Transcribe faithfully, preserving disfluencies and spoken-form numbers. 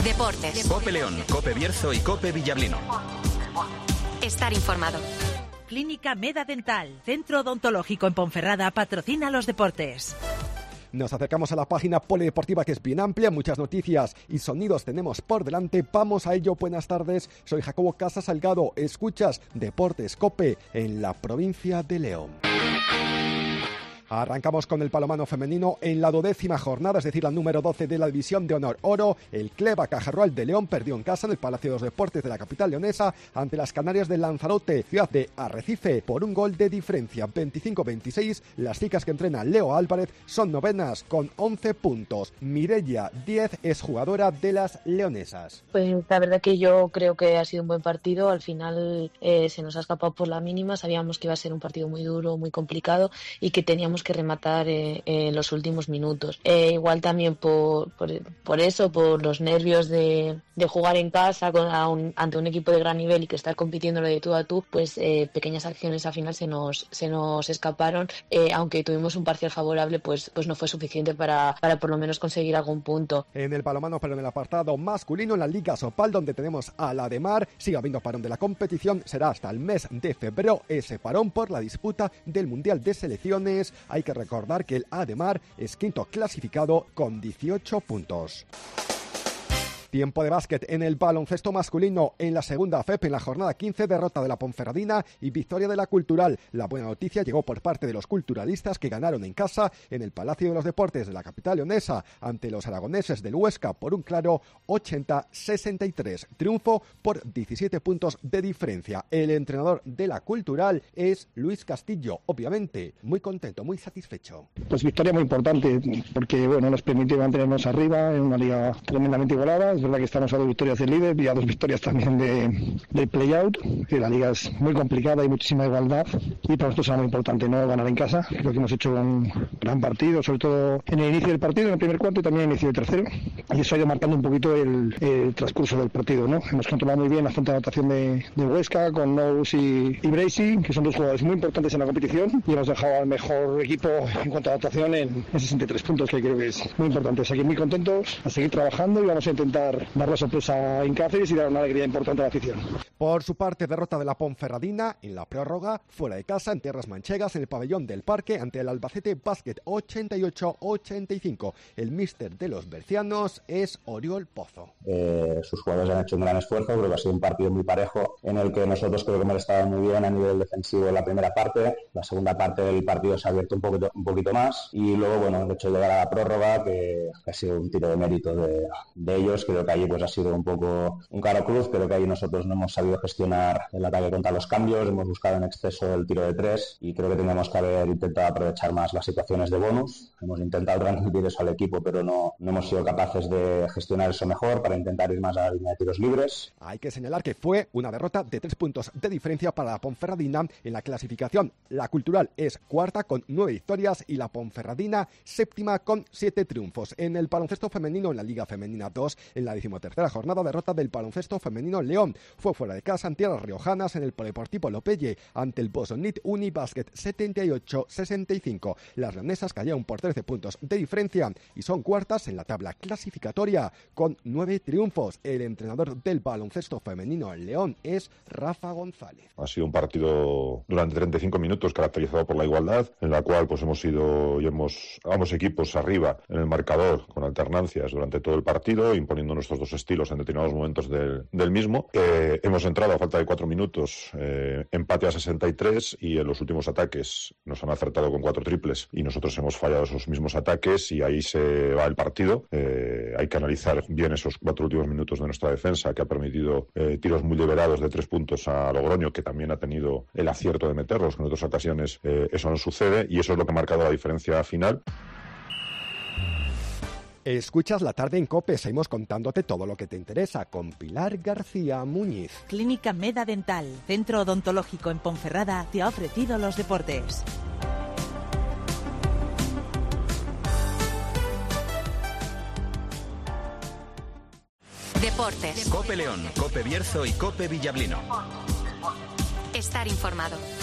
Deportes. Cope León, Cope Bierzo y Cope Villablino. Estar informado. Clínica Meda Dental, centro odontológico en Ponferrada, patrocina los deportes. Nos acercamos a la página polideportiva, que es bien amplia, muchas noticias y sonidos tenemos por delante. Vamos a ello. Buenas tardes, soy Jacobo Casa Salgado. Escuchas Deportes Cope en la provincia de León. Arrancamos con el balonmano femenino en la duodécima jornada, es decir, la número doce de la División de Honor Oro. El Cleva Cajarrual de León perdió en casa en el Palacio de los Deportes de la capital leonesa ante las Canarias de Lanzarote, ciudad de Arrecife, por un gol de diferencia, veinticinco veintiséis. Las chicas que entrena Leo Álvarez son novenas con once puntos. Mireia diez es jugadora de las leonesas. Pues la verdad que yo creo que ha sido un buen partido. Al final eh, se nos ha escapado por la mínima. Sabíamos que iba a ser un partido muy duro, muy complicado y que teníamos que rematar eh, en los últimos minutos. Eh, igual también por, por, por eso, por los nervios de, de jugar en casa con, a un, ante un equipo de gran nivel y que estar compitiendo de tú a tú, pues eh, pequeñas acciones al final se nos, se nos escaparon. Eh, aunque tuvimos un parcial favorable, pues, pues no fue suficiente para, para por lo menos conseguir algún punto. En el balonmano, pero en el apartado masculino, en la Liga Sopal, donde tenemos a la de Mar, sigue habiendo parón de la competición, será hasta el mes de febrero ese parón por la disputa del Mundial de Selecciones. Hay que recordar que el Ademar es quinto clasificado con dieciocho puntos. Tiempo de básquet en el baloncesto masculino en la segunda F E P en la jornada quince, derrota de la Ponferradina y victoria de la Cultural. La buena noticia llegó por parte de los culturalistas, que ganaron en casa en el Palacio de los Deportes de la capital leonesa ante los aragoneses del Huesca por un claro ochenta sesenta y tres. Triunfo por diecisiete puntos de diferencia. El entrenador de la Cultural es Luis Castillo, obviamente muy contento, muy satisfecho. Pues victoria muy importante porque bueno, nos permite mantenernos arriba en una liga tremendamente igualada. Es verdad que estamos a dos victorias del líder y a dos victorias también de, de play-out, que la liga es muy complicada, hay muchísima igualdad y para nosotros será muy importante no ganar en casa. Creo que hemos hecho un gran partido, sobre todo en el inicio del partido, en el primer cuarto y también en el inicio del tercero, y eso ha ido marcando un poquito el, el transcurso del partido, ¿no? Hemos controlado muy bien la fuente de anotación de, de Huesca con Nous y, y Bracy, que son dos jugadores muy importantes en la competición, y hemos dejado al mejor equipo en cuanto a anotación en, en sesenta y tres puntos, que creo que es muy importante. O sea que muy contentos, a seguir trabajando y vamos a intentar dar la sorpresa en Cáceres y dar una alegría importante a la afición. Por su parte, derrota de la Ponferradina en la prórroga, fuera de casa, en tierras manchegas, en el pabellón del Parque, ante el Albacete Basket ochenta y ocho ochenta y cinco. El míster de los bercianos es Oriol Pozo. Eh, sus jugadores han hecho un gran esfuerzo, creo que ha sido un partido muy parejo, en el que nosotros creo que hemos estado muy bien a nivel defensivo en la primera parte. La segunda parte del partido se ha abierto un poquito, un poquito más, y luego, bueno, el hecho de llegar a la prórroga, que ha sido un tiro de mérito de, de ellos. Creo que allí pues ha sido un poco un caro cruz, creo que ahí nosotros no hemos sabido gestionar el ataque contra los cambios, hemos buscado en exceso el tiro de tres y creo que tendríamos que haber intentado aprovechar más las situaciones de bonus. Hemos intentado transmitir eso al equipo, pero no, no hemos sido capaces de gestionar eso mejor para intentar ir más a la línea de tiros libres. Hay que señalar que fue una derrota de tres puntos de diferencia para la Ponferradina. En la clasificación, la Cultural es cuarta con nueve victorias y la Ponferradina séptima con siete triunfos. En el baloncesto femenino, en la Liga Femenina dos, en la decimotercera jornada, derrota del baloncesto femenino León. Fue fuera de casa ante las riojanas en el Polideportivo Lopelle ante el Bosonit Unibasket setenta y ocho sesenta y cinco. Las leonesas cayeron por trece puntos de diferencia y son cuartas en la tabla clasificatoria con nueve triunfos. El entrenador del baloncesto femenino León es Rafa González. Ha sido un partido durante treinta y cinco minutos caracterizado por la igualdad, en la cual pues hemos ido y hemos ambos equipos arriba en el marcador con alternancias durante todo el partido, imponiendo nuestros dos estilos en determinados momentos del, del mismo. Eh, hemos entrado a falta de cuatro minutos, eh, empate a sesenta y tres, y en los últimos ataques nos han acertado con cuatro triples y nosotros hemos fallado esos mismos ataques y ahí se va el partido. Eh, hay que analizar bien esos cuatro últimos minutos de nuestra defensa, que ha permitido eh, tiros muy liberados de tres puntos a Logroño, que también ha tenido el acierto de meterlos, que en otras ocasiones eh, eso no sucede, y eso es lo que ha marcado la diferencia final. Escuchas La Tarde en COPE, seguimos contándote todo lo que te interesa con Pilar García Muñiz. Clínica Meda Dental, centro odontológico en Ponferrada, te ha ofrecido los deportes. Deportes. Cope León, Cope Bierzo y Cope Villablino. Estar informado.